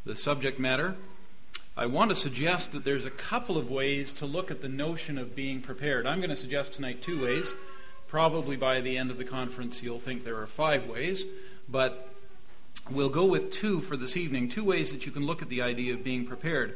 the subject matter, I want to suggest that there's a couple of ways to look at the notion of being prepared. I'm going to suggest tonight 2 ways. Probably by the end of the conference you'll think there are 5 ways, but we'll go with 2 for this evening. 2 ways that you can look at the idea of being prepared.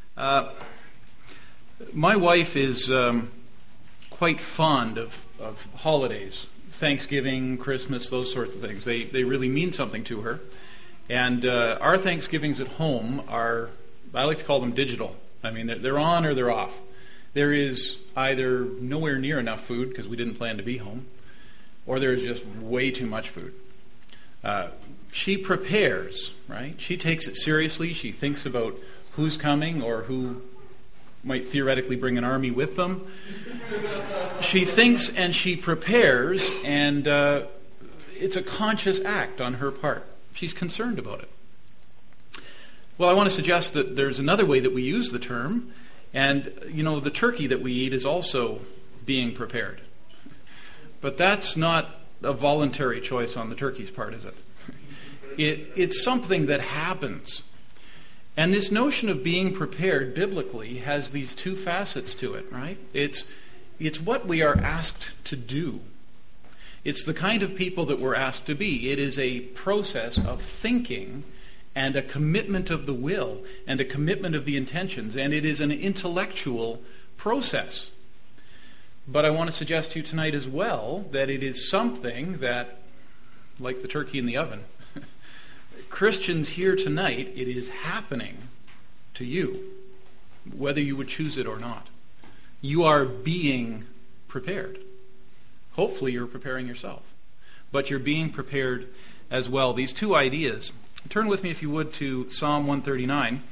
My wife is quite fond of holidays. Thanksgiving, Christmas, those sorts of things. They really mean something to her. And our Thanksgivings at home are, I like to call them digital. I mean, they're on or they're off. There is either nowhere near enough food because we didn't plan to be home, or there's just way too much food. She prepares, right? She takes it seriously. She thinks about who's coming or who might theoretically bring an army with them. She thinks and she prepares, and it's a conscious act on her part. She's concerned about it. Well, I want to suggest that there's another way that we use the term, and, the turkey that we eat is also being prepared. But that's not a voluntary choice on the turkey's part, is it? It's something that happens. And this notion of being prepared biblically has these 2 facets to it, right? It's what we are asked to do. It's the kind of people that we're asked to be. It is a process of thinking and a commitment of the will and a commitment of the intentions, and it is an intellectual process. But I want to suggest to you tonight as well that it is something that, like the turkey in the oven, Christians here tonight, it is happening to you, whether you would choose it or not. You are being prepared. Hopefully you're preparing yourself, but you're being prepared as well. These 2 ideas. Turn with me, if you would, to Psalm 139.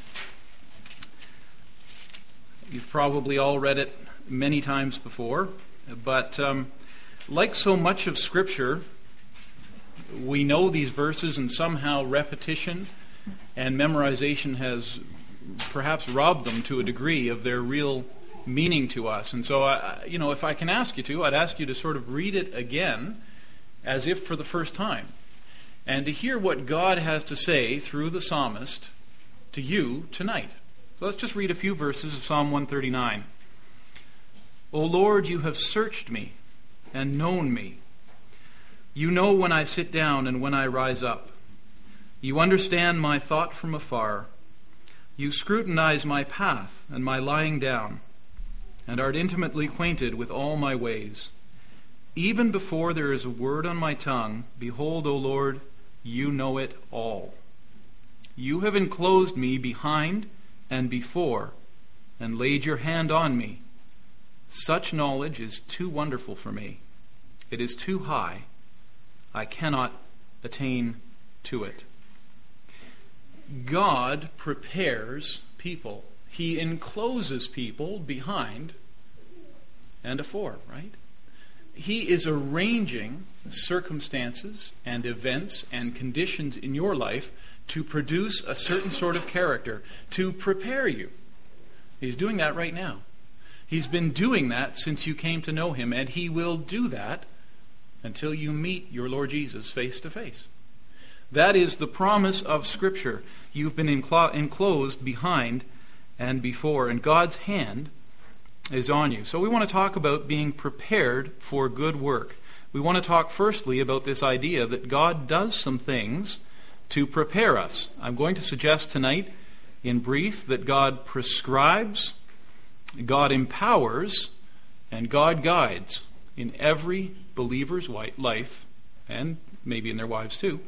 You've probably all read it many times before, but like so much of Scripture, we know these verses, and somehow repetition and memorization has perhaps robbed them to a degree of their real meaning to us. And so, if I can ask you to, I'd ask you to sort of read it again as if for the first time, and to hear what God has to say through the psalmist to you tonight. So let's just read a few verses of Psalm 139. O Lord, you have searched me and known me. You know when I sit down and when I rise up. You understand my thought from afar. You scrutinize my path and my lying down, and art intimately acquainted with all my ways. Even before there is a word on my tongue, behold, O Lord, you know it all. You have enclosed me behind and before, and laid your hand on me. Such knowledge is too wonderful for me. It is too high. I cannot attain to it. God prepares people. He encloses people behind and afore, right? He is arranging circumstances and events and conditions in your life to produce a certain sort of character, to prepare you. He's doing that right now. He's been doing that since you came to know Him, and He will do that until you meet your Lord Jesus face to face. That is the promise of Scripture. You've been enclosed behind and before, and God's hand is on you. So we want to talk about being prepared for good work. We want to talk firstly about this idea that God does some things to prepare us. I'm going to suggest tonight, in brief, that God prescribes, God empowers, and God guides in every believer's life, and maybe in their wives too.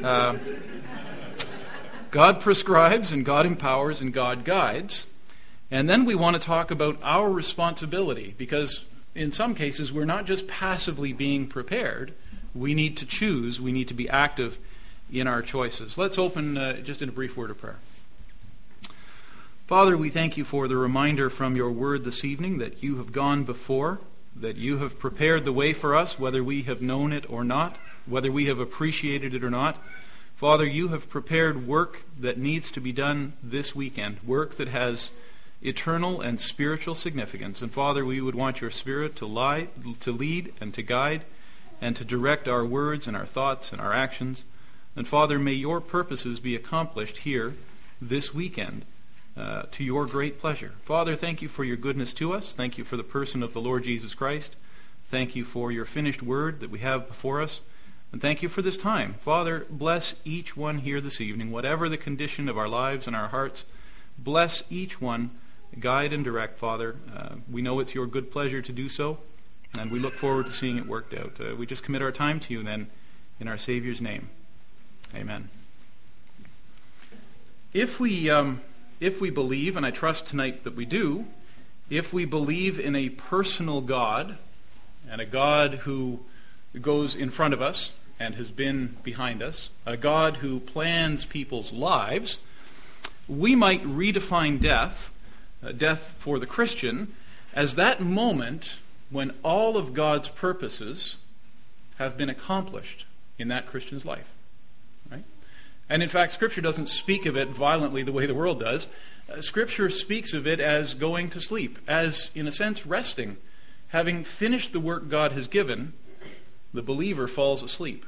God prescribes, and God empowers, and God guides. And then we want to talk about our responsibility, because in some cases we're not just passively being prepared. We need to choose. We need to be active in our choices. Let's open just in a brief word of prayer. Father, we thank you for the reminder from your word this evening that you have gone before, that you have prepared the way for us, whether we have known it or not, whether we have appreciated it or not. Father, you have prepared work that needs to be done this weekend, work that has eternal and spiritual significance. And Father, we would want your Spirit to lead and to guide and to direct our words and our thoughts and our actions. And Father, may your purposes be accomplished here this weekend to your great pleasure. Father, thank you for your goodness to us. Thank you for the person of the Lord Jesus Christ. Thank you for your finished word that we have before us. And thank you for this time. Father, bless each one here this evening, whatever the condition of our lives and our hearts. Bless each one, guide and direct, Father. We know it's your good pleasure to do so, and we look forward to seeing it worked out. We just commit our time to you then, in our Savior's name. Amen. If we believe, and I trust tonight that we do, if we believe in a personal God, and a God who goes in front of us and has been behind us, a God who plans people's lives, we might redefine death for the Christian, as that moment when all of God's purposes have been accomplished in that Christian's life. Right? And in fact, Scripture doesn't speak of it violently the way the world does. Scripture speaks of it as going to sleep, as, in a sense, resting. Having finished the work God has given, the believer falls asleep.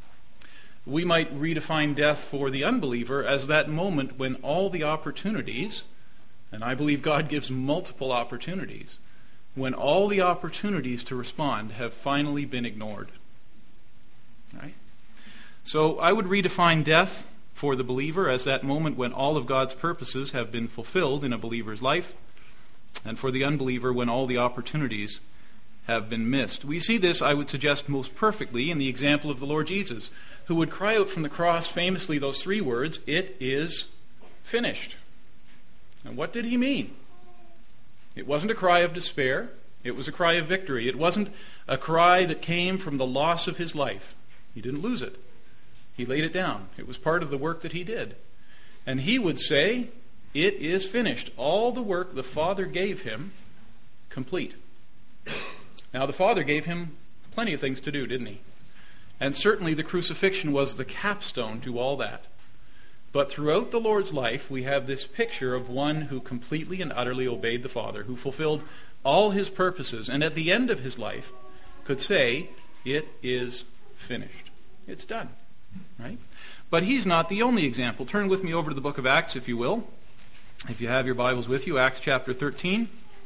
We might redefine death for the unbeliever as that moment when all the opportunities, and I believe God gives multiple opportunities, when all the opportunities to respond have finally been ignored. Right? So I would redefine death for the believer as that moment when all of God's purposes have been fulfilled in a believer's life, and for the unbeliever when all the opportunities have been missed. We see this, I would suggest, most perfectly in the example of the Lord Jesus, who would cry out from the cross famously those three words, "It is finished." And what did he mean? It wasn't a cry of despair. It was a cry of victory. It wasn't a cry that came from the loss of his life. He didn't lose it. He laid it down. It was part of the work that he did. And he would say, "It is finished." All the work the Father gave him, complete. Now, the Father gave him plenty of things to do, didn't he? And certainly the crucifixion was the capstone to all that. But throughout the Lord's life, we have this picture of one who completely and utterly obeyed the Father, who fulfilled all his purposes, and at the end of his life could say, "It is finished." It's done. Right? But he's not the only example. Turn with me over to the book of Acts, if you will. If you have your Bibles with you, Acts chapter 13.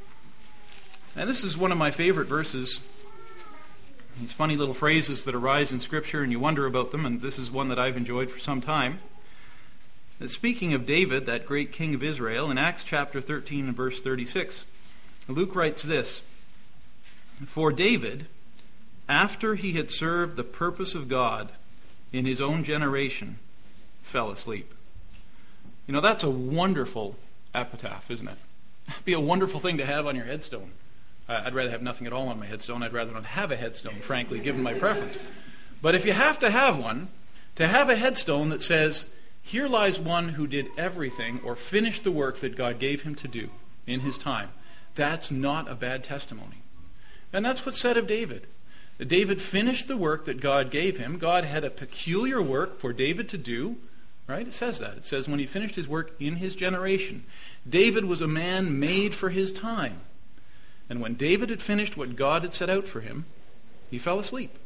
And this is one of my favorite verses. These funny little phrases that arise in Scripture and you wonder about them, and this is one that I've enjoyed for some time. Speaking of David, that great king of Israel, in Acts chapter 13 and verse 36, Luke writes this, "For David, after he had served the purpose of God in his own generation, fell asleep." You know, that's a wonderful epitaph, isn't it? It'd be a wonderful thing to have on your headstone. I'd rather have nothing at all on my headstone. I'd rather not have a headstone, frankly, given my preference. But if you have to have one, to have a headstone that says, "Here lies one who did everything or finished the work that God gave him to do in his time," that's not a bad testimony. And that's what's said of David. David finished the work that God gave him. God had a peculiar work for David to do. Right? It says that. It says when he finished his work in his generation. David was a man made for his time. And when David had finished what God had set out for him, he fell asleep.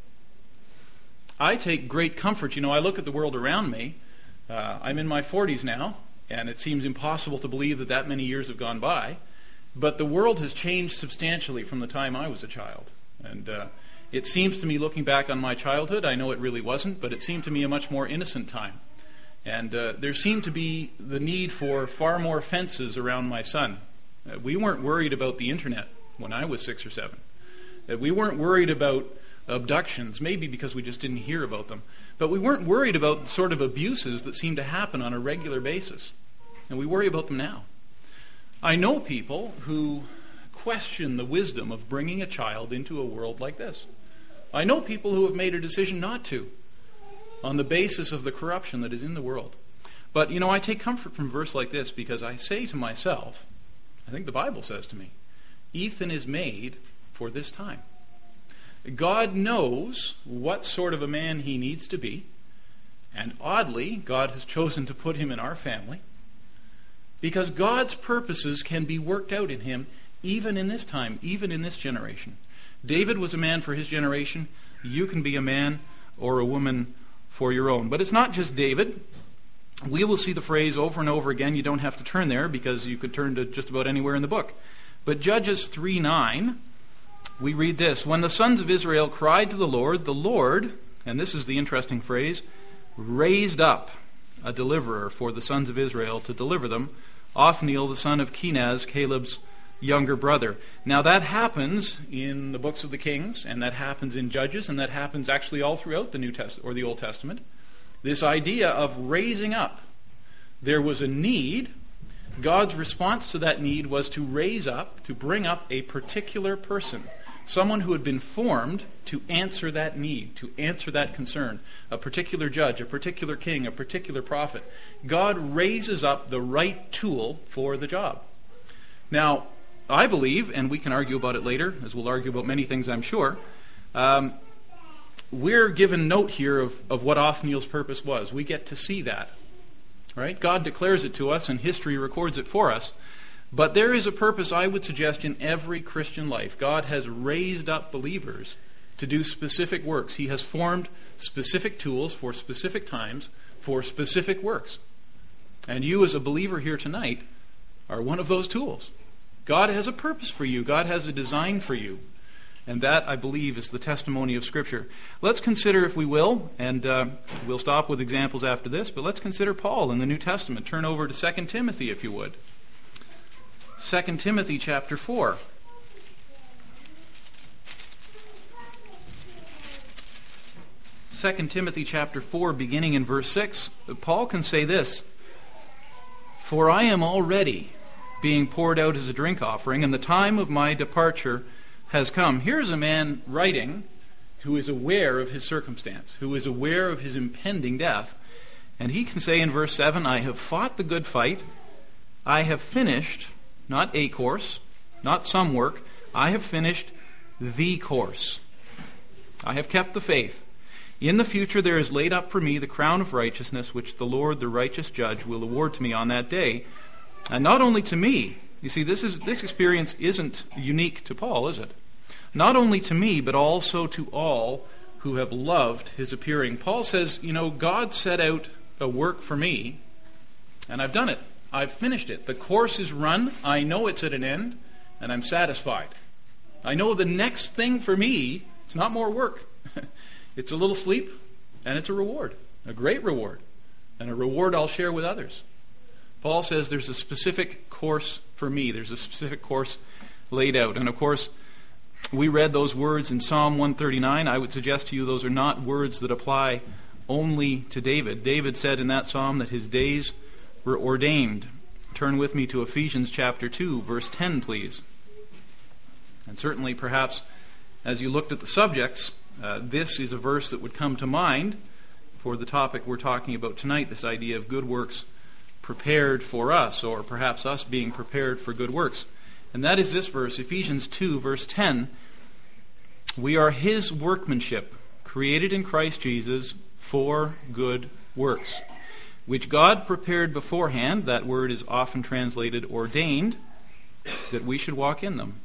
I take great comfort. You know, I look at the world around me. I'm in my 40s now, and it seems impossible to believe that that many years have gone by. But the world has changed substantially from the time I was a child. And it seems to me, looking back on my childhood, I know it really wasn't, but it seemed to me a much more innocent time. And there seemed to be the need for far more fences around my son. We weren't worried about the internet when I was 6 or 7. We weren't worried about abductions, maybe because we just didn't hear about them. But we weren't worried about the sort of abuses that seem to happen on a regular basis. And we worry about them now. I know people who question the wisdom of bringing a child into a world like this. I know people who have made a decision not to, on the basis of the corruption that is in the world. But, you know, I take comfort from a verse like this because I say to myself, I think the Bible says to me, Ethan is made for this time. God knows what sort of a man he needs to be, and oddly, God has chosen to put him in our family, because God's purposes can be worked out in him even in this time, even in this generation. David was a man for his generation. You can be a man or a woman for your own. But it's not just David. we will see the phrase over and over again. You don't have to turn there because you could turn to just about anywhere in the book. But Judges 3:9, we read this: "When the sons of Israel cried to the Lord," and this is the interesting phrase, "raised up a deliverer for the sons of Israel to deliver them, Othniel the son of Kenaz, Caleb's younger brother." Now that happens in the books of the Kings, and that happens in Judges, and that happens actually all throughout the New Testament or the Old Testament. This idea of raising up. There was a need. God's response to that need was to raise up, to bring up a particular person, someone who had been formed to answer that need, to answer that concern, a particular judge, a particular king, a particular prophet. God raises up the right tool for the job. Now, I believe, and we can argue about it later, as we'll argue about many things, I'm sure, we're given note here of what Othniel's purpose was. We get to see that. Right? God declares it to us, and history records it for us. But there is a purpose, I would suggest, in every Christian life. God has raised up believers to do specific works. He has formed specific tools for specific times for specific works. And you, as a believer here tonight, are one of those tools. God has a purpose for you. God has a design for you. And that, I believe, is the testimony of Scripture. Let's consider, if we will, and we'll stop with examples after this, but let's consider Paul in the New Testament. Turn over to 2 Timothy, if you would. 2 Timothy chapter 4. Second Timothy chapter 4, beginning in verse 6, Paul can say this: "For I am already being poured out as a drink offering, and the time of my departure has come." Here's a man writing who is aware of his circumstance, who is aware of his impending death. And he can say in verse 7, "I have fought the good fight. I have finished," not a course, not some work, "I have finished the course. I have kept the faith. In the future there is laid up for me the crown of righteousness, which the Lord, the righteous judge, will award to me on that day. And not only to me." You see, this experience isn't unique to Paul, is it? "Not only to me, but also to all who have loved his appearing." Paul says, God set out a work for me, and I've done it. I've finished it. The course is run. I know it's at an end, and I'm satisfied. I know the next thing for me, it's not more work. It's a little sleep, and it's a reward, a great reward, and a reward I'll share with others. Paul says there's a specific course for me. There's a specific course laid out. And of course, we read those words in Psalm 139. I would suggest to you those are not words that apply only to David. David said in that psalm that his days were ordained. Turn with me to Ephesians chapter 2, verse 10, please. And certainly, perhaps, as you looked at the subjects, this is a verse that would come to mind for the topic we're talking about tonight, this idea of good works prepared for us, or perhaps us being prepared for good works. And that is this verse, Ephesians 2, verse 10. "We are his workmanship, created in Christ Jesus for good works, which God prepared beforehand," that word is often translated ordained, "that we should walk in them."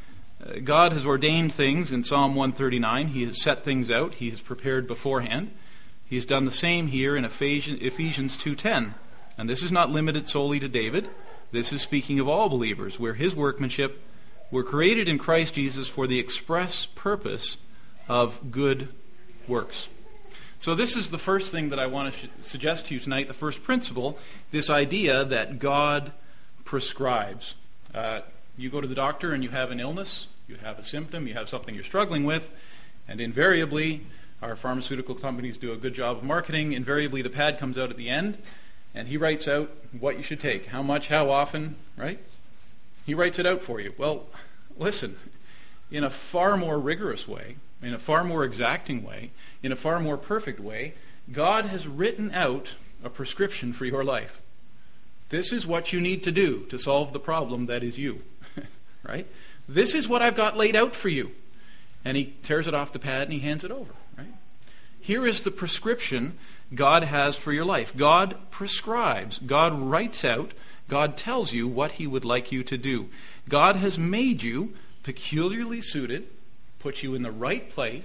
God has ordained things in Psalm 139. He has set things out. He has prepared beforehand. He has done the same here in Ephesians 2:10. And this is not limited solely to David. This is speaking of all believers. We're his workmanship. We're created in Christ Jesus for the express purpose of good works. So this is the first thing that I want to suggest to you tonight, the first principle, this idea that God prescribes. You go to the doctor and you have an illness, you have a symptom, you have something you're struggling with, and invariably, our pharmaceutical companies do a good job of marketing, invariably the pad comes out at the end, and he writes out what you should take, how much, how often, right? He writes it out for you. Well, listen, in a far more rigorous way, in a far more exacting way, in a far more perfect way, God has written out a prescription for your life. This is what you need to do to solve the problem that is you, right? This is what I've got laid out for you. And he tears it off the pad and he hands it over, right? Here is the prescription God has for your life. God prescribes. God writes out. God tells you what he would like you to do. God has made you peculiarly suited, put you in the right place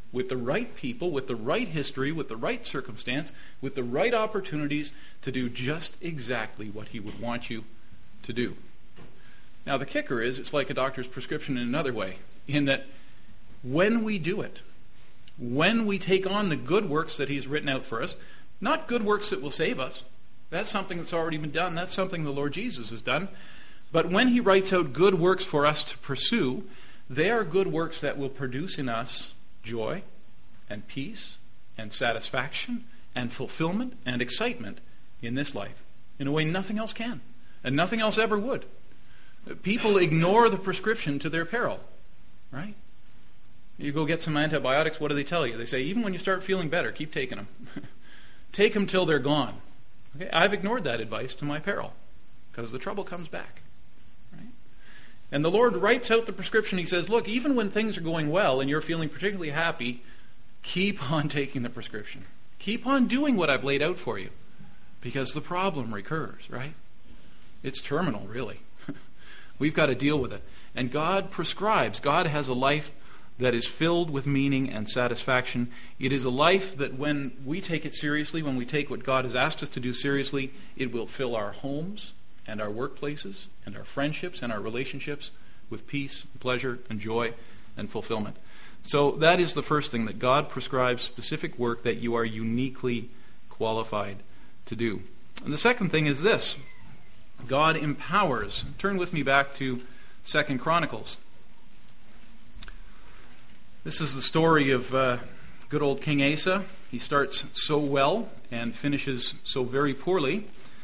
with the right people, with the right history, with the right circumstance, with the right opportunities to do just exactly what he would want you to do. Now, the kicker is, it's like a doctor's prescription in another way, in that when we do it, when we take on the good works that he's written out for us, not good works that will save us, that's something that's already been done, that's something the Lord Jesus has done, but when he writes out good works for us to pursue, they are good works that will produce in us joy and peace and satisfaction and fulfillment and excitement in this life in a way nothing else can and nothing else ever would. People ignore the prescription to their peril, right? You go get some antibiotics, what do they tell you? They say, even when you start feeling better, keep taking them. Take them till they're gone. Okay? I've ignored that advice to my peril because the trouble comes back. Right? And the Lord writes out the prescription. He says, look, even when things are going well and you're feeling particularly happy, keep on taking the prescription. Keep on doing what I've laid out for you because the problem recurs, right? It's terminal, really. We've got to deal with it. And God prescribes. God has a life that is filled with meaning and satisfaction. It is a life that when we take it seriously, when we take what God has asked us to do seriously, it will fill our homes and our workplaces and our friendships and our relationships with peace, pleasure, and joy and fulfillment. So that is the first thing, that God prescribes specific work that you are uniquely qualified to do. And the second thing is this: God empowers. Turn with me back to 2 Chronicles. This is the story of good old King Asa. He starts so well and finishes so very poorly.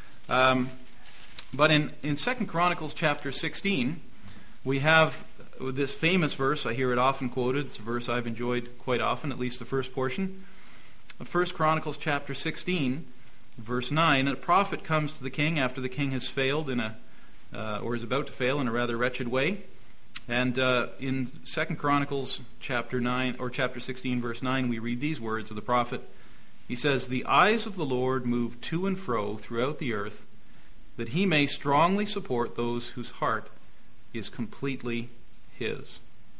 But in 2 Chronicles chapter 16, we have this famous verse. I hear it often quoted. It's a verse I've enjoyed quite often, at least the first portion. 1 Chronicles chapter 16, verse 9. A prophet comes to the king after the king has failed or is about to fail in a rather wretched way. And in 2 Chronicles chapter 9 or chapter 16 verse 9, we read these words of the prophet. He says, "The eyes of the Lord move to and fro throughout the earth, that he may strongly support those whose heart is completely his."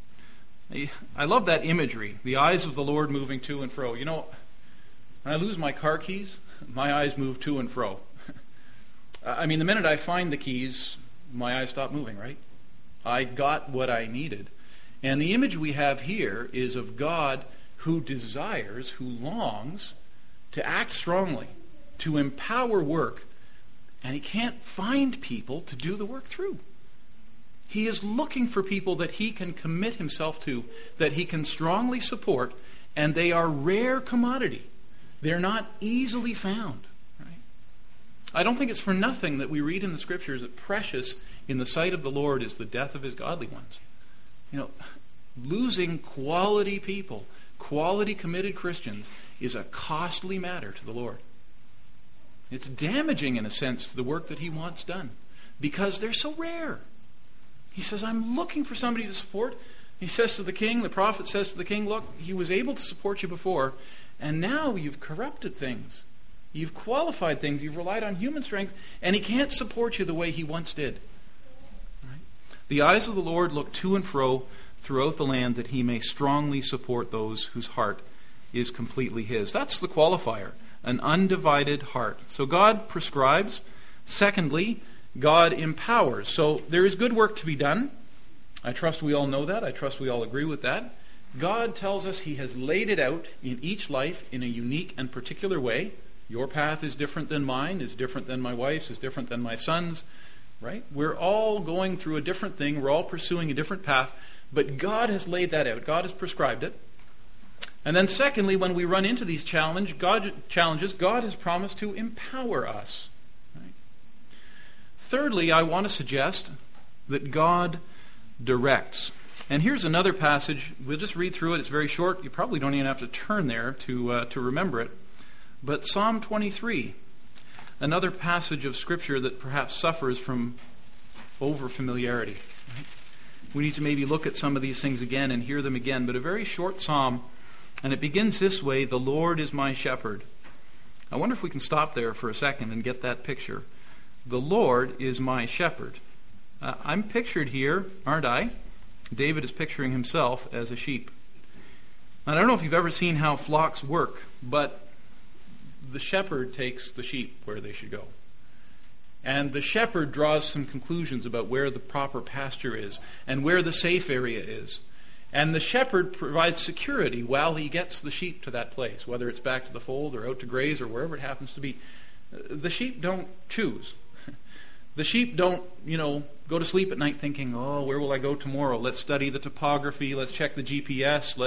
I love that imagery, the eyes of the Lord moving to and fro. You know, when I lose my car keys, my eyes move to and fro. I mean, the minute I find the keys, my eyes stop moving, right? I got what I needed. And the image we have here is of God who desires, who longs to act strongly, to empower work, and he can't find people to do the work through. He is looking for people that he can commit himself to, that he can strongly support, and they are rare commodity. They're not easily found. Right? I don't think it's for nothing that we read in the Scriptures that precious in the sight of the Lord is the death of his godly ones. You know, losing quality people, quality committed Christians, is a costly matter to the Lord. It's damaging, in a sense, to the work that he wants done, because they're so rare. He says, I'm looking for somebody to support. He says to the king, the prophet says to the king, look, he was able to support you before, and now you've corrupted things. You've qualified things. You've relied on human strength, and he can't support you the way he once did. Right? The eyes of the Lord look to and fro throughout the land, that he may strongly support those whose heart is completely his. That's the qualifier, an undivided heart. So God prescribes. Secondly, God empowers. So there is good work to be done. I trust we all know that. I trust we all agree with that. God tells us he has laid it out in each life in a unique and particular way. Your path is different than mine, is different than my wife's, is different than my son's. Right? We're all going through a different thing. We're all pursuing a different path. But God has laid that out. God has prescribed it. And then secondly, when we run into these challenges, God has promised to empower us. Right? Thirdly, I want to suggest that God directs. And here's another passage. We'll just read through it. It's very short. You probably don't even have to turn there to remember it. But Psalm 23, another passage of Scripture that perhaps suffers from over-familiarity. Right? We need to maybe look at some of these things again and hear them again. But a very short psalm, and it begins this way: "The Lord is my shepherd." I wonder if we can stop there for a second and get that picture. The Lord is my shepherd. I'm pictured here, aren't I? David is picturing himself as a sheep. And I don't know if you've ever seen how flocks work, but the shepherd takes the sheep where they should go. And the shepherd draws some conclusions about where the proper pasture is and where the safe area is. And the shepherd provides security while he gets the sheep to that place, whether it's back to the fold or out to graze or wherever it happens to be. The sheep don't choose. The sheep don't, go to sleep at night thinking, oh, where will I go tomorrow? Let's study the topography. Let's check the GPS.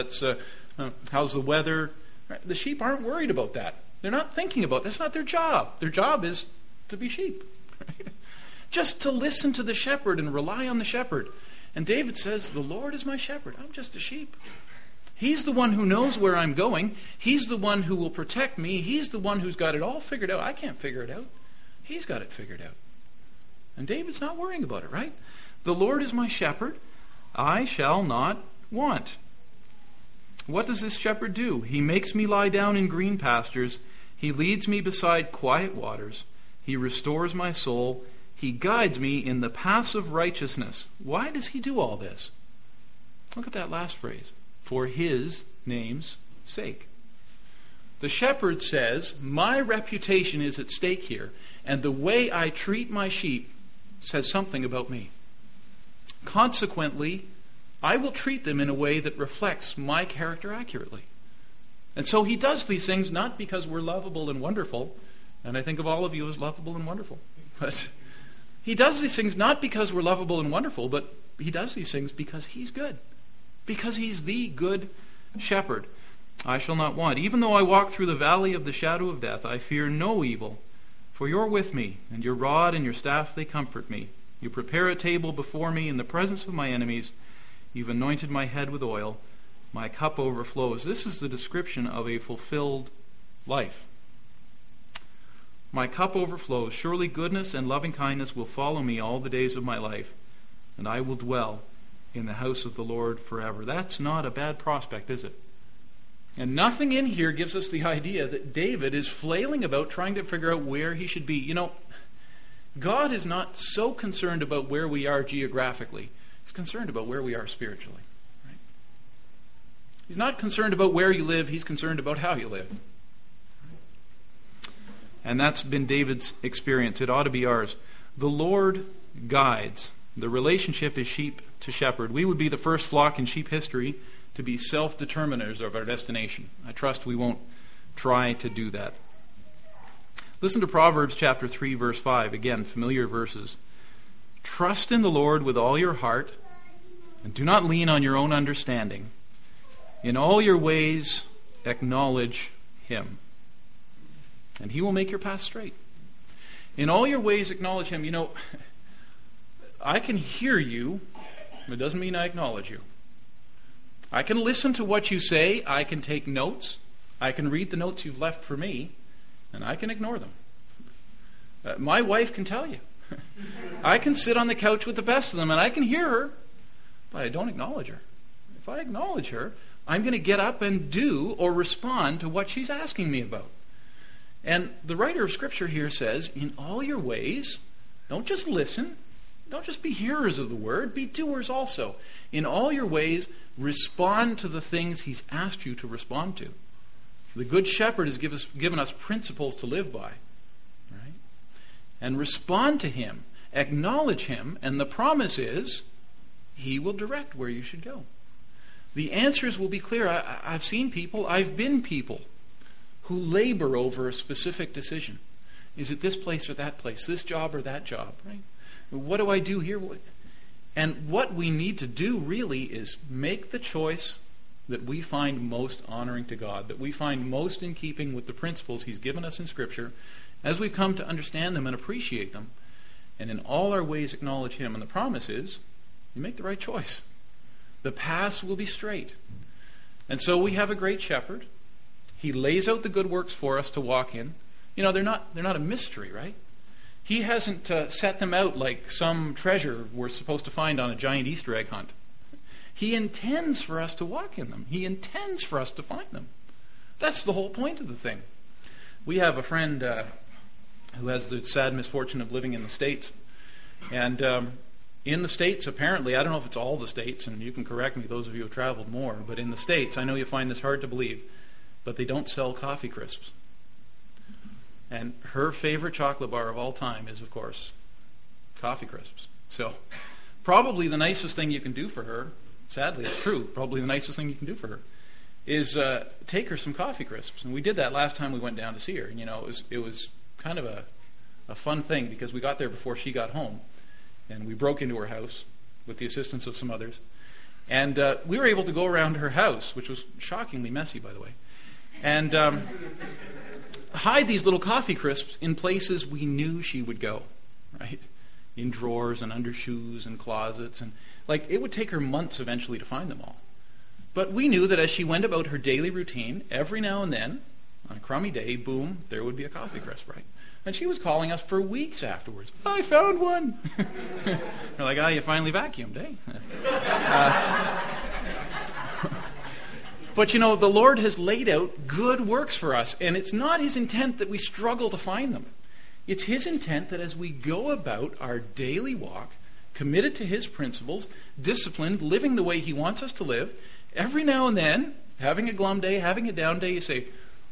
How's the weather? The sheep aren't worried about that. They're not thinking about that. That's not their job. Their job is to be sheep. Right? Just to listen to the shepherd and rely on the shepherd. And David says, the Lord is my shepherd. I'm just a sheep. He's the one who knows where I'm going. He's the one who will protect me. He's the one who's got it all figured out. I can't figure it out. He's got it figured out. And David's not worrying about it, right? The Lord is my shepherd. I shall not want. What does this shepherd do? He makes me lie down in green pastures. He leads me beside quiet waters. He restores my soul. He guides me in the paths of righteousness. Why does he do all this? Look at that last phrase. For his name's sake. The shepherd says, my reputation is at stake here, and the way I treat my sheep says something about me. Consequently, I will treat them in a way that reflects my character accurately. And so he does these things not because we're lovable and wonderful, and I think of all of you as lovable and wonderful, but he does these things not because we're lovable and wonderful, but he does these things because he's good. Because he's the good shepherd. I shall not want. Even though I walk through the valley of the shadow of death, I fear no evil. For you're with me, and your rod and your staff, they comfort me. You prepare a table before me in the presence of my enemies. You've anointed my head with oil. My cup overflows. This is the description of a fulfilled life. My cup overflows. Surely goodness and loving kindness will follow me all the days of my life, and I will dwell in the house of the Lord forever. That's not a bad prospect, is it? And nothing in here gives us the idea that David is flailing about trying to figure out where he should be. God is not so concerned about where we are geographically. He's concerned about where we are spiritually. Right? He's not concerned about where you live. He's concerned about how you live. And that's been David's experience. It ought to be ours. The Lord guides. The relationship is sheep to shepherd. We would be the first flock in sheep history to be self-determiners of our destination. I trust we won't try to do that. Listen to Proverbs chapter 3, verse 5. Again, familiar verses. Trust in the Lord with all your heart, and do not lean on your own understanding. In all your ways acknowledge him, and he will make your path straight. In all your ways acknowledge him. I can hear you, but it doesn't mean I acknowledge you. I can listen to what you say. I can take notes. I can read the notes you've left for me, and I can ignore them. My wife can tell you. I can sit on the couch with the best of them, and I can hear her, but I don't acknowledge her. If I acknowledge her, I'm going to get up and do or respond to what she's asking me about. And the writer of Scripture here says, in all your ways, don't just listen. Don't just be hearers of the word, be doers also. In all your ways, respond to the things he's asked you to respond to. The Good Shepherd has given us principles to live by. Right? And respond to him, acknowledge him, and the promise is he will direct where you should go. The answers will be clear. I've seen people, I've been people who labor over a specific decision. Is it this place or that place, this job or that job, right? What do I do here? And what we need to do really is make the choice that we find most honoring to God, that we find most in keeping with the principles he's given us in Scripture as we've come to understand them and appreciate them. And in all our ways acknowledge him. And the promise is you make the right choice. The paths will be straight. And so we have a great shepherd. He lays out the good works for us to walk in. They're not a mystery, right? He hasn't set them out like some treasure we're supposed to find on a giant Easter egg hunt. He intends for us to walk in them. He intends for us to find them. That's the whole point of the thing. We have a friend who has the sad misfortune of living in the States. And In the States, apparently, I don't know if it's all the States, and you can correct me, those of you who have traveled more, but in the States, I know you find this hard to believe, but they don't sell coffee crisps. And her favorite chocolate bar of all time is, of course, coffee crisps. So probably the nicest thing you can do for her, sadly it's true, probably the nicest thing you can do for her is take her some coffee crisps. And we did that last time we went down to see her. And, it was kind of a fun thing because we got there before she got home. And we broke into her house with the assistance of some others. And we were able to go around her house, which was shockingly messy, by the way, and hide these little coffee crisps in places we knew she would go, right? In drawers and under shoes and closets. And it would take her months eventually to find them all. But we knew that as she went about her daily routine, every now and then, on a crummy day, boom, there would be a coffee crisp, right? And she was calling us for weeks afterwards. I found one. We're like, you finally vacuumed, eh? But the Lord has laid out good works for us, and it's not His intent that we struggle to find them. It's His intent that as we go about our daily walk, committed to His principles, disciplined, living the way He wants us to live, every now and then, having a glum day, having a down day, you say,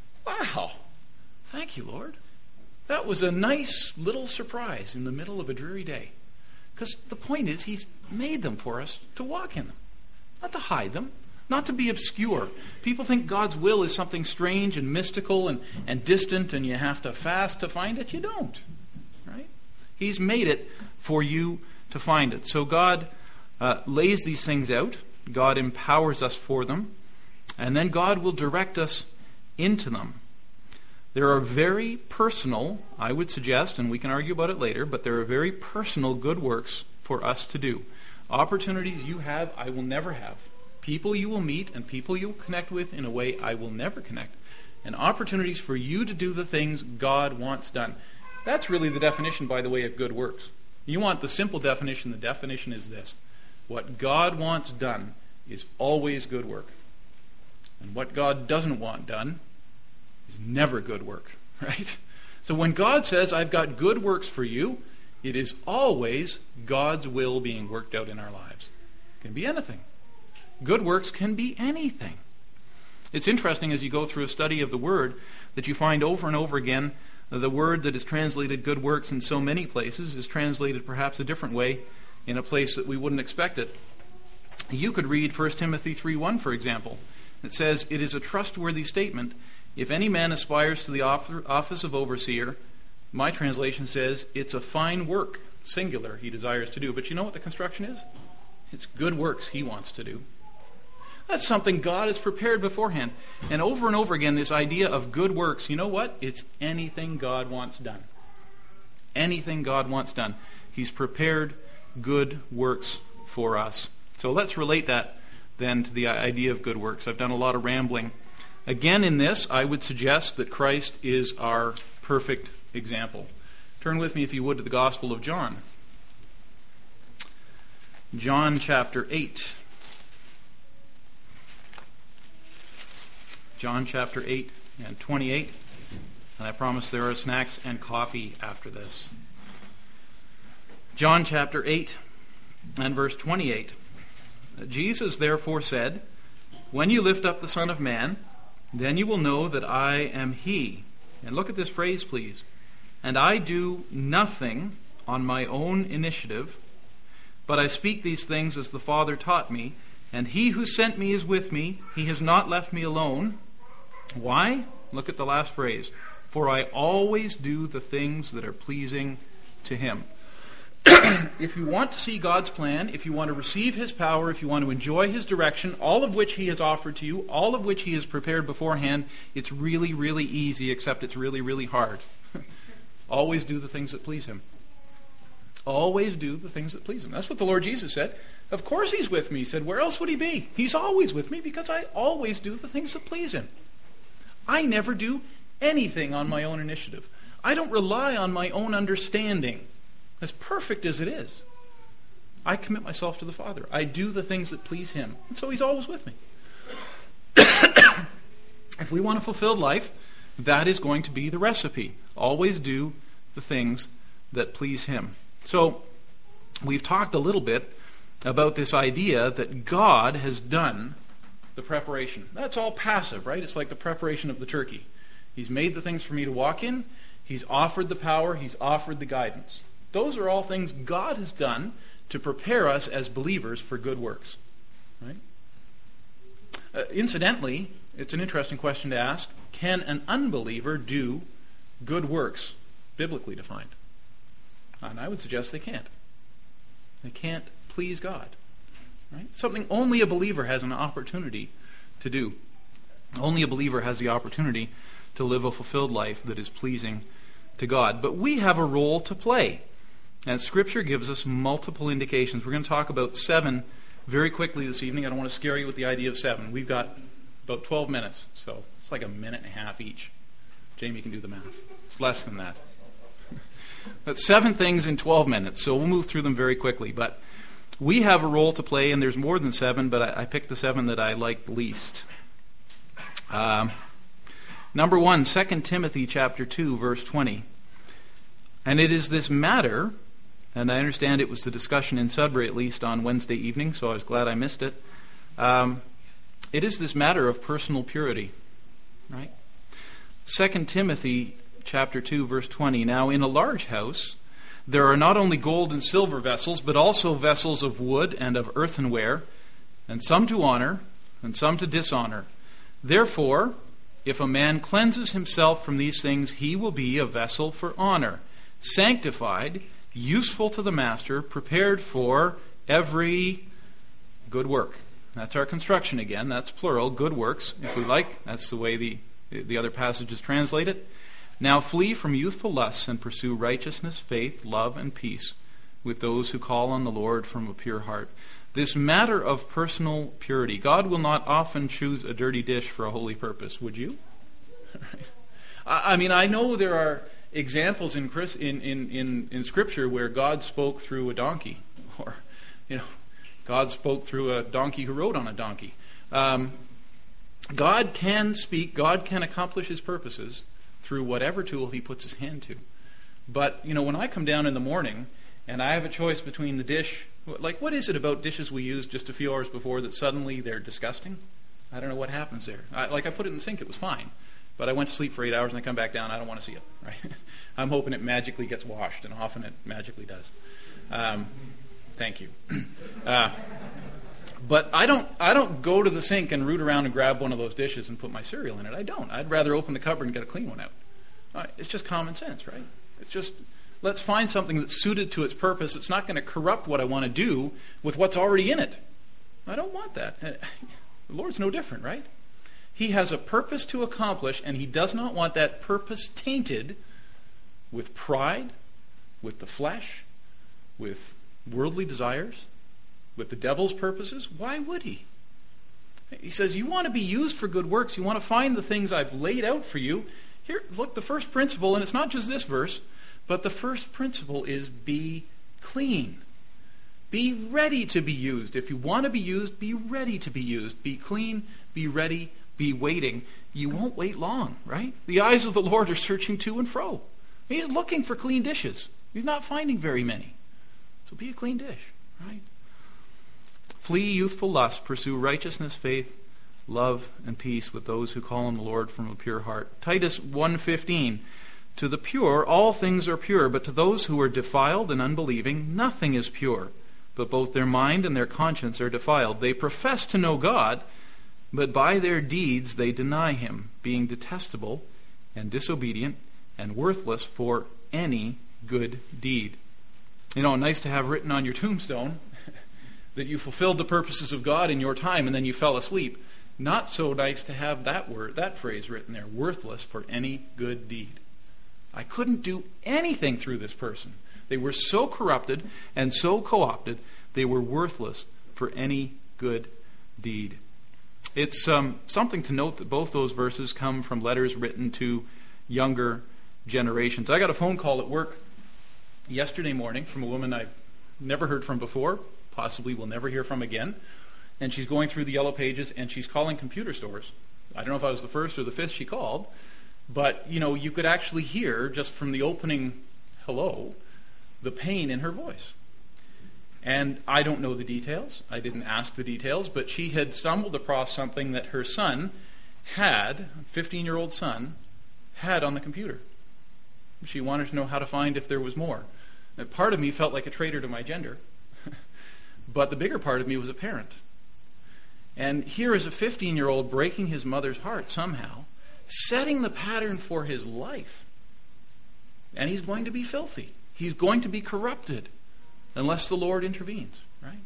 wow, thank you, Lord. That was a nice little surprise in the middle of a dreary day. Because the point is, He's made them for us to walk in them, not to hide them, not to be obscure. People think God's will is something strange and mystical and distant, and you have to fast to find it. You don't, right? He's made it for you to find it. So God lays these things out. God empowers us for them. And then God will direct us into them. There are very personal, I would suggest, and we can argue about it later, but there are very personal good works for us to do. Opportunities you have, I will never have. People you will meet and people you will connect with in a way I will never connect. And opportunities for you to do the things God wants done. That's really the definition, by the way, of good works. You want the simple definition. The definition is this. What God wants done is always good work. And what God doesn't want done is never good work, right? So when God says, I've got good works for you, it is always God's will being worked out in our lives. It can be anything. Good works can be anything. It's interesting as you go through a study of the Word that you find over and over again the word that is translated good works in so many places is translated perhaps a different way in a place that we wouldn't expect it. You could read 1 Timothy 3:1, for example. It says, it is a trustworthy statement. If any man aspires to the office of overseer, my translation says, it's a fine work, singular, he desires to do. But you know what the construction is? It's good works he wants to do. That's something God has prepared beforehand. And over again, this idea of good works, you know what? It's anything God wants done. Anything God wants done. He's prepared good works for us. So let's relate that then to the idea of good works. I've done a lot of rambling. Again, in this, I would suggest that Christ is our perfect example. Turn with me, if you would, to the Gospel of John. John chapter 8. John chapter 8 and 28. And I promise there are snacks and coffee after this. John chapter 8 and verse 28. Jesus therefore said, when you lift up the Son of Man, then you will know that I am He. And look at this phrase, please. And I do nothing on my own initiative, but I speak these things as the Father taught me, and He who sent me is with me. He has not left me alone. Why? Look at the last phrase. For I always do the things that are pleasing to Him. If you want to see God's plan, if you want to receive His power, if you want to enjoy His direction, all of which He has offered to you, all of which He has prepared beforehand, it's really, really easy, except it's really, really hard. Always do the things that please Him. Always do the things that please Him. That's what the Lord Jesus said. Of course He's with me. He said, where else would He be? He's always with me because I always do the things that please Him. I never do anything on my own initiative. I don't rely on my own understanding, as perfect as it is. I commit myself to the Father. I do the things that please Him. And so He's always with me. If we want a fulfilled life, that is going to be the recipe. Always do the things that please Him. So, we've talked a little bit about this idea that God has done the preparation. That's all passive, right? It's like the preparation of the turkey. He's made the things for me to walk in. He's offered the power. He's offered the guidance. Those are all things God has done to prepare us as believers for good works. Right? Incidentally, it's an interesting question to ask. Can an unbeliever do good works, biblically defined? And I would suggest they can't. They can't please God. Right? Something only a believer has an opportunity to do. Only a believer has the opportunity to live a fulfilled life that is pleasing to God. But we have a role to play. And Scripture gives us multiple indications. We're going to talk about 7 very quickly this evening. I don't want to scare you with the idea of 7. We've got about 12 minutes, so it's like a minute and a half each. Jamie can do the math. It's less than that. That's 7 things in 12 minutes, so we'll move through them very quickly. But we have a role to play, and there's more than 7, but I picked the 7 that I liked least. Number 1, 2 Timothy chapter 2, verse 20. And it is this matter, and I understand it was the discussion in Sudbury at least on Wednesday evening, so I was glad I missed it. It is this matter of personal purity, right? 2 Timothy chapter 2, verse 20. Now in a large house there are not only gold and silver vessels, but also vessels of wood and of earthenware, and some to honor, and some to dishonor. Therefore, if a man cleanses himself from these things, he will be a vessel for honor, sanctified, useful to the master, prepared for every good work. That's our construction again. That's plural, good works, if we like. That's the way the other passages translate it. Now flee from youthful lusts and pursue righteousness, faith, love, and peace with those who call on the Lord from a pure heart. This matter of personal purity. God will not often choose a dirty dish for a holy purpose. Would you? I mean, I know there are examples in Scripture where God spoke through a donkey, or God spoke through a donkey who rode on a donkey. God can speak. God can accomplish His purposes through whatever tool He puts His hand to. But when I come down in the morning and I have a choice between the dish, like what is it about dishes we used just a few hours before that suddenly they're disgusting? I don't know what happens there. I put it in the sink, it was fine. But I went to sleep for 8 hours and I come back down, I don't want to see it. Right? I'm hoping it magically gets washed, and often it magically does. Thank you. But I don't go to the sink and root around and grab one of those dishes and put my cereal in it. I don't. I'd rather open the cupboard and get a clean one out. It's just common sense, right? It's just, let's find something that's suited to its purpose. It's not going to corrupt what I want to do with what's already in it. I don't want that. The Lord's no different, right? He has a purpose to accomplish, and He does not want that purpose tainted with pride, with the flesh, with worldly desires, with the devil's purposes. Why would He? He says, you want to be used for good works. You want to find the things I've laid out for you. Here, look, the first principle, and it's not just this verse, but the first principle is be clean. Be ready to be used. If you want to be used, be ready to be used. Be clean, be ready, be waiting. You won't wait long, right? The eyes of the Lord are searching to and fro. He's looking for clean dishes. He's not finding very many. So be a clean dish, right? Flee youthful lust, pursue righteousness, faith, love, and peace with those who call on the Lord from a pure heart. Titus 1:15, to the pure all things are pure, but to those who are defiled and unbelieving nothing is pure, but both their mind and their conscience are defiled. They profess to know God, but by their deeds they deny Him, being detestable and disobedient and worthless for any good deed. Nice to have written on your tombstone that you fulfilled the purposes of God in your time and then you fell asleep. Not so nice to have that phrase written there, worthless for any good deed. I couldn't do anything through this person. They were so corrupted and so co-opted, they were worthless for any good deed. It's something to note that both those verses come from letters written to younger generations. I got a phone call at work yesterday morning from a woman I've never heard from before, possibly will never hear from again. And she's going through the yellow pages and she's calling computer stores. I don't know if I was the first or the fifth she called, but you could actually hear just from the opening hello the pain in her voice. And I don't know the details. I didn't ask the details, but she had stumbled across something that her son had, a 15-year-old son, had on the computer. She wanted to know how to find if there was more. And part of me felt like a traitor to my gender, but the bigger part of me was a parent. And here is a 15-year-old breaking his mother's heart somehow, setting the pattern for his life. And he's going to be filthy. He's going to be corrupted unless the Lord intervenes, right?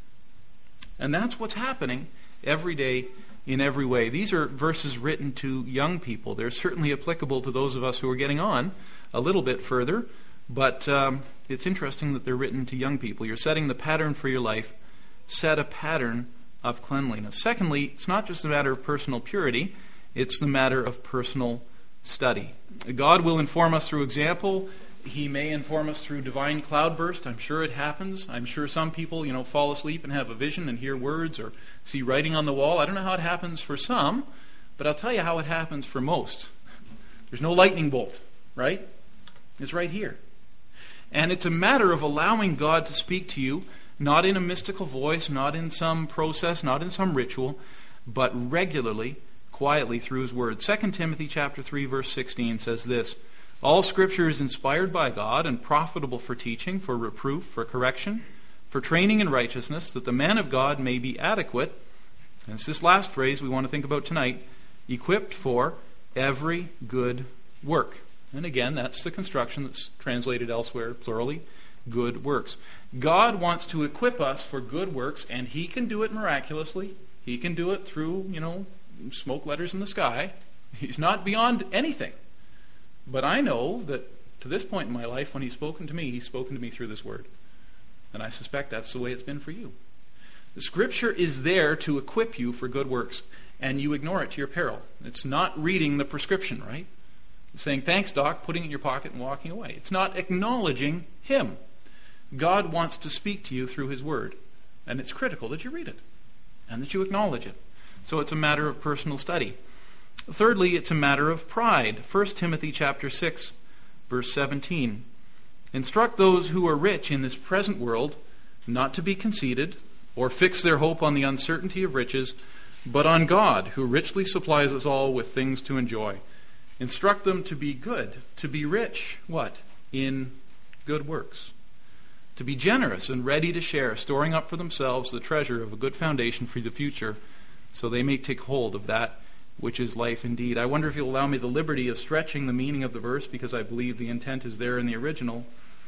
And that's what's happening every day in every way. These are verses written to young people. They're certainly applicable to those of us who are getting on a little bit further, but it's interesting that they're written to young people. You're setting the pattern for your life. Set a pattern of cleanliness. Secondly, it's not just a matter of personal purity, it's the matter of personal study. God will inform us through example. He may inform us through divine cloudburst. I'm sure it happens. I'm sure some people, fall asleep and have a vision and hear words or see writing on the wall. I don't know how it happens for some, but I'll tell you how it happens for most. There's no lightning bolt, right? It's right here. And it's a matter of allowing God to speak to you, not in a mystical voice, not in some process, not in some ritual, but regularly, quietly through His Word. 2 Timothy chapter 3, verse 16 says this, "All Scripture is inspired by God and profitable for teaching, for reproof, for correction, for training in righteousness, that the man of God may be adequate," and it's this last phrase we want to think about tonight, "equipped for every good work." And again, that's the construction that's translated elsewhere, plurally, good works. God wants to equip us for good works, and He can do it miraculously. He can do it through, smoke letters in the sky. He's not beyond anything. But I know that to this point in my life, when He's spoken to me through this Word. And I suspect that's the way it's been for you. The Scripture is there to equip you for good works, and you ignore it to your peril. It's not reading the prescription, right? It's saying, "Thanks, Doc," putting it in your pocket and walking away. It's not acknowledging Him. God wants to speak to you through His Word, and it's critical that you read it and that you acknowledge it. So it's a matter of personal study. Thirdly, it's a matter of pride. 1 Timothy chapter 6, verse 17. "Instruct those who are rich in this present world not to be conceited or fix their hope on the uncertainty of riches, but on God, who richly supplies us all with things to enjoy. Instruct them to be good, to be rich," what? "In good works. To be generous and ready to share, storing up for themselves the treasure of a good foundation for the future, so they may take hold of that which is life indeed." I wonder if you'll allow me the liberty of stretching the meaning of the verse, because I believe the intent is there in the original.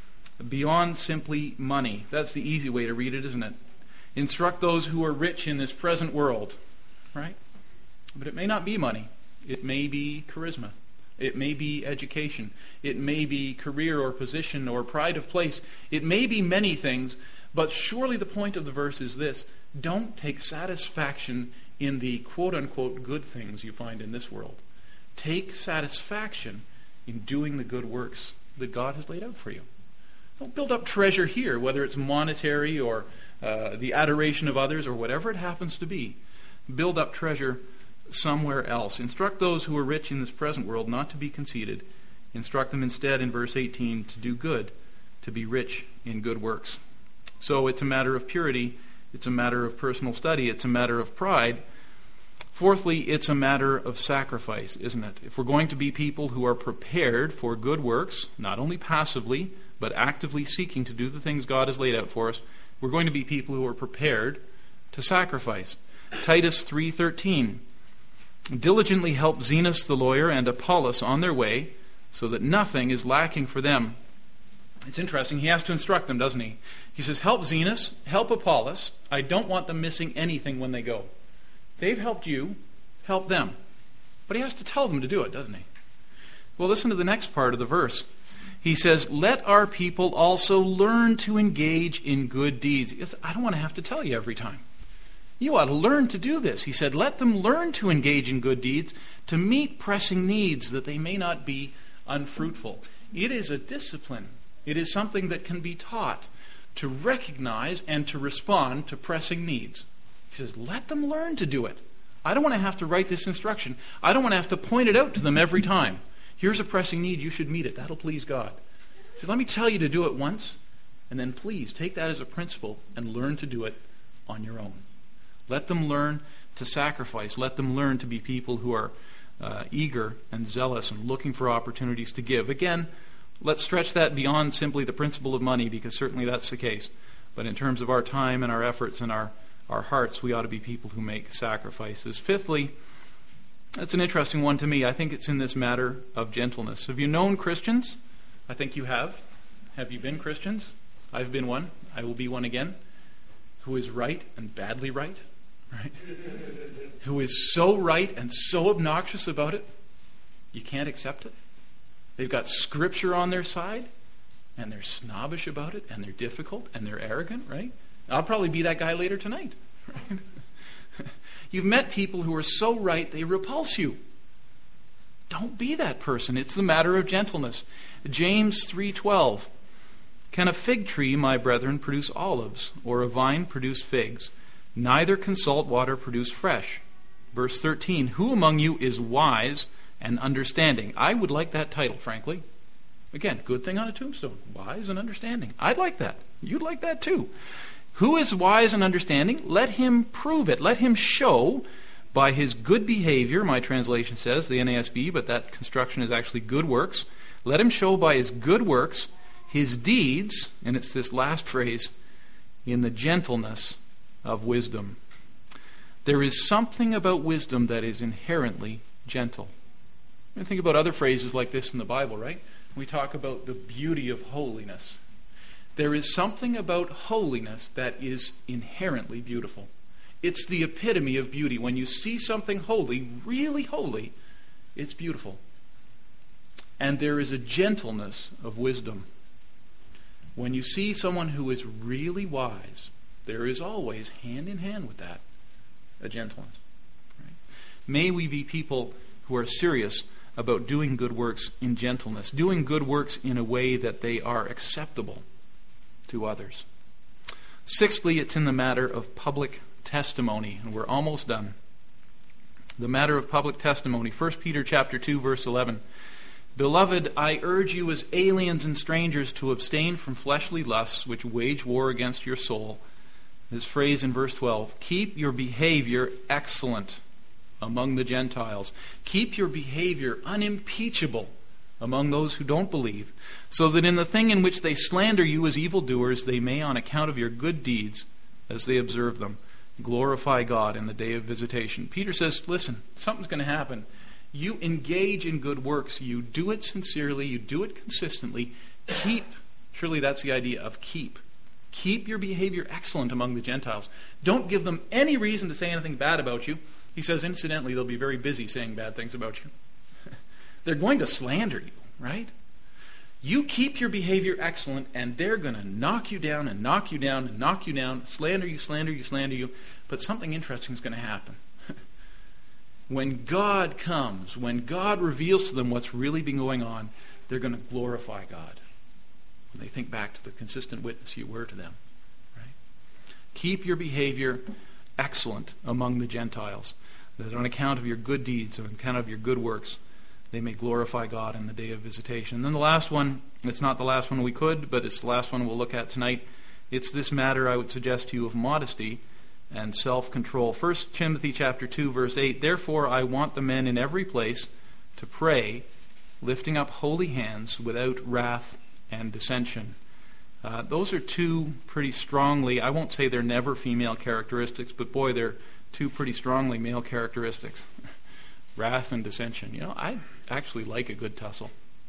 Beyond simply money. That's the easy way to read it, isn't it? Instruct those who are rich in this present world, right? But it may not be money. It may be charisma. It may be education. It may be career or position or pride of place. It may be many things, but surely the point of the verse is this: don't take satisfaction in the quote-unquote good things you find in this world. Take satisfaction in doing the good works that God has laid out for you. Don't build up treasure here, whether it's monetary or the adoration of others or whatever it happens to be. Build up treasure somewhere else. Instruct those who are rich in this present world not to be conceited. Instruct them instead, in verse 18, to do good, to be rich in good works. So it's a matter of purity. It's a matter of personal study. It's a matter of pride. Fourthly, it's a matter of sacrifice, isn't it? If we're going to be people who are prepared for good works, not only passively, but actively seeking to do the things God has laid out for us, we're going to be people who are prepared to sacrifice. Titus 3:13, "Diligently help Zenas the lawyer and Apollos on their way, so that nothing is lacking for them." It's interesting. He has to instruct them, doesn't he? He says, help Zenas, help Apollos. I don't want them missing anything when they go. They've helped you, help them. But he has to tell them to do it, doesn't he? Well, listen to the next part of the verse. He says, "Let our people also learn to engage in good deeds." He says, I don't want to have to tell you every time. You ought to learn to do this. He said, let them learn to engage in good deeds, to meet pressing needs, that they may not be unfruitful. It is a discipline. It is something that can be taught, to recognize and to respond to pressing needs. He says, let them learn to do it. I don't want to have to write this instruction. I don't want to have to point it out to them every time. Here's a pressing need. You should meet it. That'll please God. He says, let me tell you to do it once, And then please take that as a principle and learn to do it on your own. Let them learn to sacrifice. Let them learn to be people who are eager and zealous and looking for opportunities to give. Again, let's stretch that beyond simply the principle of money, because certainly that's the case. But in terms of our time and our efforts and our hearts, we ought to be people who make sacrifices. Fifthly, that's an interesting one to me. I think it's in this matter of gentleness. Have you known Christians? I think you have. Have you been Christians? I've been one. I will be one again. Who is right and badly right? Right? Who is so right and so obnoxious about it, you can't accept it. They've got Scripture on their side, and they're snobbish about it, and they're difficult, and they're arrogant, right? I'll probably be that guy later tonight. Right? You've met people who are so right, they repulse you. Don't be that person. It's the matter of gentleness. James 3:12. Can a fig tree, my brethren, produce olives, or a vine produce figs? Neither can salt water produce fresh. Verse 13. Who among you is wise and understanding? I would like that title, frankly. Again, good thing on a tombstone. Wise and understanding. I'd like that. You'd like that too. Who is wise and understanding? Let him prove it. Let him show by his good behavior, my translation says, the NASB, but that construction is actually good works. Let him show by his good works his deeds, and it's this last phrase, in the gentleness of wisdom. There is something about wisdom that is inherently gentle. And think about other phrases like this in the Bible, right? We talk about the beauty of holiness. There is something about holiness that is inherently beautiful. It's the epitome of beauty. When you see something holy, really holy, it's beautiful. And there is a gentleness of wisdom. When you see someone who is really wise, there is always, hand in hand with that, a gentleness. Right? May we be people who are serious about doing good works in gentleness, doing good works in a way that they are acceptable to others. Sixthly, it's in the matter of public testimony, and we're almost done. The matter of public testimony. 1 Peter chapter 2, verse 11. Beloved, I urge you as aliens and strangers to abstain from fleshly lusts which wage war against your soul. This phrase in verse 12. Keep your behavior excellent among the Gentiles. Keep your behavior unimpeachable among those who don't believe, so that in the thing in which they slander you as evildoers, they may, on account of your good deeds, as they observe them, glorify God in the day of visitation. Peter says, listen, something's going to happen. You engage in good works. You do it sincerely. You do it consistently. Keep. Surely that's the idea of keep. Keep your behavior excellent among the Gentiles. Don't give them any reason to say anything bad about you. He says, incidentally, they'll be very busy saying bad things about you. They're going to slander you, right? You keep your behavior excellent, and they're going to knock you down and knock you down and knock you down, slander you, slander you, slander you. But something interesting is going to happen. When God comes, when God reveals to them what's really been going on, they're going to glorify God. When they think back to the consistent witness you were to them. Right? Keep your behavior excellent among the Gentiles, that on account of your good deeds, on account of your good works, they may glorify God in the day of visitation. And then the last one, it's not the last one we could, but it's the last one we'll look at tonight. It's this matter, I would suggest to you, of modesty and self-control. 1 Timothy chapter 2, verse 8, Therefore I want the men in every place to pray, lifting up holy hands without wrath and dissension. Those are two pretty strongly, I won't say they're never female characteristics, but boy, they're two pretty strongly male characteristics. Wrath and dissension. You know, I actually like a good tussle.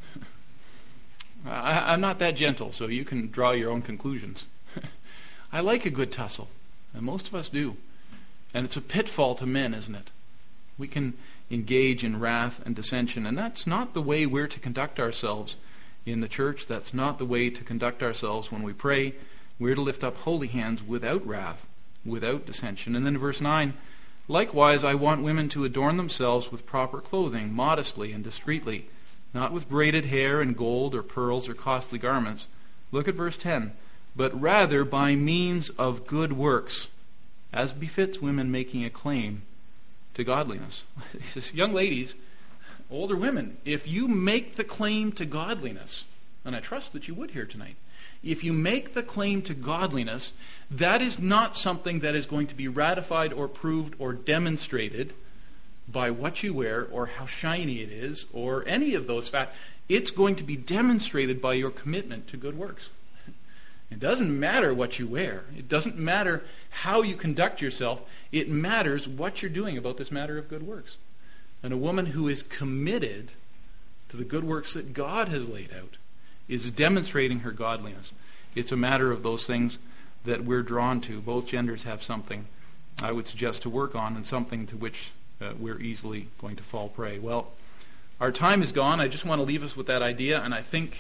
I'm not that gentle, so you can draw your own conclusions. I like a good tussle, and most of us do. And it's a pitfall to men, isn't it? We can engage in wrath and dissension, and that's not the way we're to conduct ourselves in the church. That's not the way to conduct ourselves when we pray. We're to lift up holy hands without wrath, without dissension. And then verse 9, Likewise, I want women to adorn themselves with proper clothing, modestly and discreetly, not with braided hair and gold or pearls or costly garments. Look at verse 10. But rather by means of good works, as befits women making a claim to godliness. He says, young ladies, older women, if you make the claim to godliness, and I trust that you would here tonight, if you make the claim to godliness, that is not something that is going to be ratified or proved or demonstrated by what you wear or how shiny it is or any of those facts. It's going to be demonstrated by your commitment to good works. It doesn't matter what you wear. It doesn't matter how you conduct yourself. It matters what you're doing about this matter of good works. And a woman who is committed to the good works that God has laid out is demonstrating her godliness. It's a matter of those things that we're drawn to. Both genders have something I would suggest to work on, and something to which we're easily going to fall prey. Well, our time is gone. I just want to leave us with that idea, and I think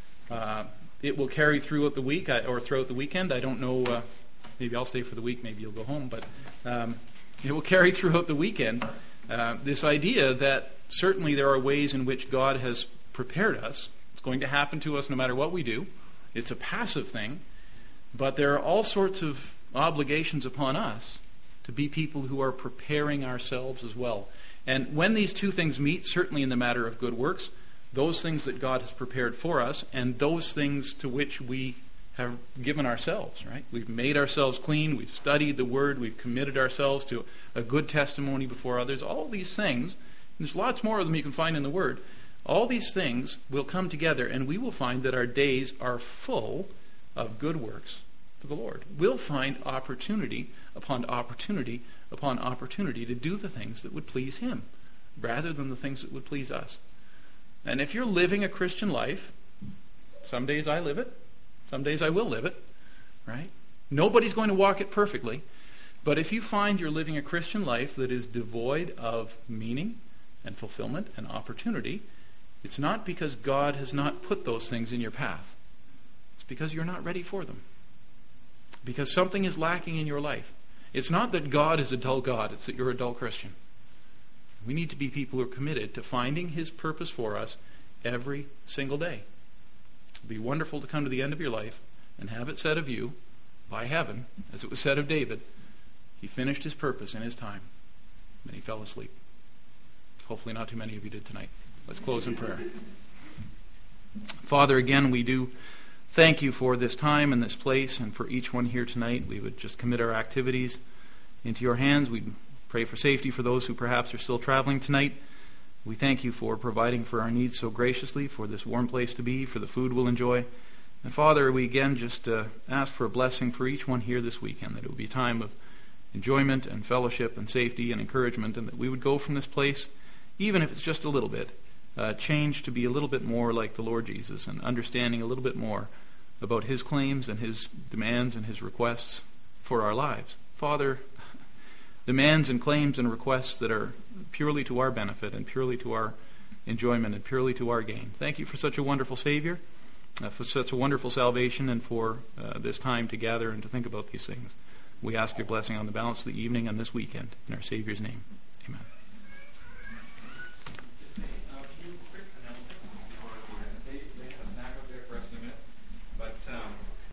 it will carry throughout the week or throughout the weekend. I don't know. Maybe I'll stay for the week. Maybe you'll go home. But it will carry throughout the weekend. This idea that certainly there are ways in which God has prepared us. It's going to happen to us no matter what we do. It's a passive thing. But there are all sorts of obligations upon us to be people who are preparing ourselves as well. And when these two things meet, certainly in the matter of good works, those things that God has prepared for us and those things to which we have given ourselves, right? We've made ourselves clean, we've studied the Word, we've committed ourselves to a good testimony before others. All these things, and there's lots more of them you can find in the Word, all these things will come together and we will find that our days are full of good works for the Lord. We'll find opportunity upon opportunity upon opportunity to do the things that would please Him rather than the things that would please us. And if you're living a Christian life, some days I live it, some days I will live it, right? Nobody's going to walk it perfectly. But if you find you're living a Christian life that is devoid of meaning and fulfillment and opportunity, it's not because God has not put those things in your path. It's because you're not ready for them. Because something is lacking in your life. It's not that God is a dull God, it's that you're a dull Christian. We need to be people who are committed to finding His purpose for us every single day. It would be wonderful to come to the end of your life and have it said of you, by heaven, as it was said of David, he finished his purpose in his time, and he fell asleep. Hopefully not too many of you did tonight. Let's close in prayer. Father, again, we do thank you for this time and this place and for each one here tonight. We would just commit our activities into your hands. We pray for safety for those who perhaps are still traveling tonight. We thank you for providing for our needs so graciously, for this warm place to be, for the food we'll enjoy. And Father, we again just ask for a blessing for each one here this weekend, that it would be a time of enjoyment and fellowship and safety and encouragement, and that we would go from this place, even if it's just a little bit, change to be a little bit more like the Lord Jesus and understanding a little bit more about His claims and His demands and His requests for our lives. Father, demands and claims and requests that are purely to our benefit and purely to our enjoyment and purely to our gain. Thank you for such a wonderful Savior, for such a wonderful salvation, and for this time to gather and to think about these things. We ask your blessing on the balance of the evening and this weekend. In our Savior's name.